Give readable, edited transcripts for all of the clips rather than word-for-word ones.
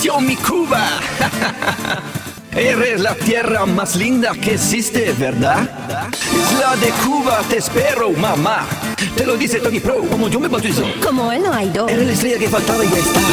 nació mi Cuba. Eres la tierra más linda que existe, ¿verdad? Isla de Cuba, te espero, mamá. Te lo dice Tony Pro, como yo me bautizo. Como él no hay dos. Eres la estrella que faltaba y ya está.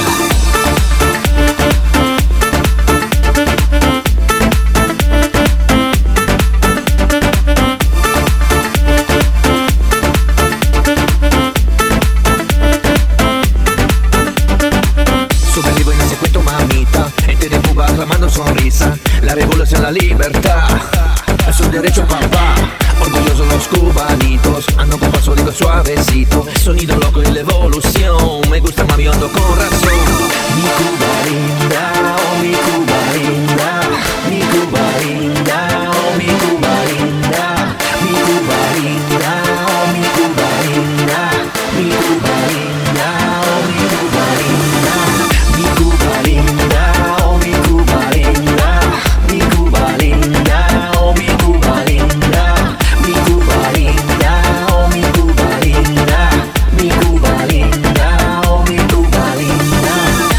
Sobrevivo en ese cuento, mamita. Gente de Cuba clamando sonrisa. La revolución, la libertad, es un derecho, papá. Orgullosos los cubanitos, ando con paso digo suavecito. Sonido loco y la evolución, me gusta mami, ando con razón. Mi Cuba linda, oh mi Cuba linda. Mi Cuba linda, oh mi Cuba linda. Mi Cuba linda, oh mi Cuba linda. Mi Cuba linda, oh mi Cuba linda. Mi Cuba linda, oh mi Cuba linda. Mi Cuba linda, oh mi Cuba linda. Mi Cuba linda, oh mi Cuba linda. Mi Cuba linda, oh mi Cuba linda.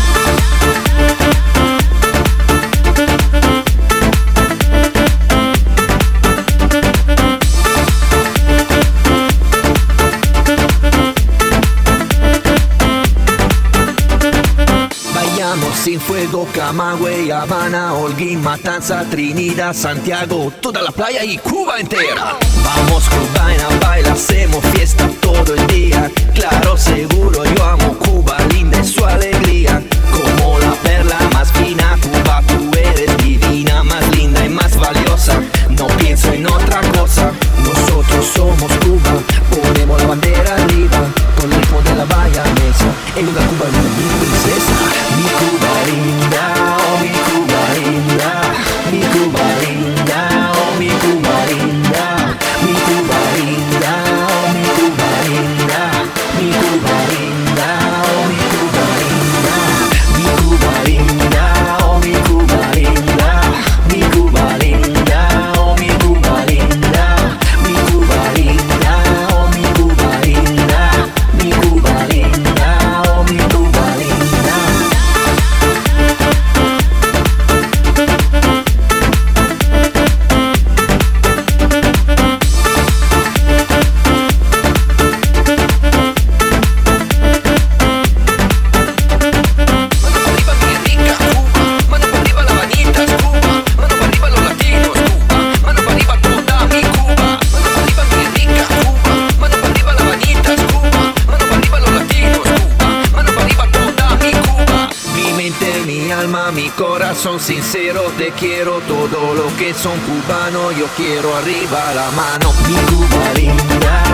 Vayamos sin fuego, Camagüey, Habana, Holguín, Matanza, Trinidad, Santiago, toda la playa y Cuba entera. Vamos Cubaina, baila, hacemos fiesta todo el día. Claro, seguro, yo amo Cuba, linda es su alegría. Como la perla más fina, Cuba, tú eres divina, más linda y más valiosa. No pienso en otra cosa, nosotros somos Cuba, ponemos la bandera arriba, con el ritmo de la valla mesa. En una Cuba linda, mi princesa. Mi Cuba linda, oh mi Cuba linda. Mi Cuba linda, oh mi Cuba linda. Mi Cuba linda, oh mi Cuba linda. Mi Cuba linda, oh mi Cuba linda. Mi Cuba linda, oh mi Cuba linda. Mi Cuba linda, oh mi Cuba linda. Mi Cuba linda, oh mi Cuba linda. Mi Cuba linda, oh mi Cuba linda. Mi alma, mi corazón sincero, te quiero todo lo que son cubanos, yo quiero arriba la mano. Mi Cuba linda.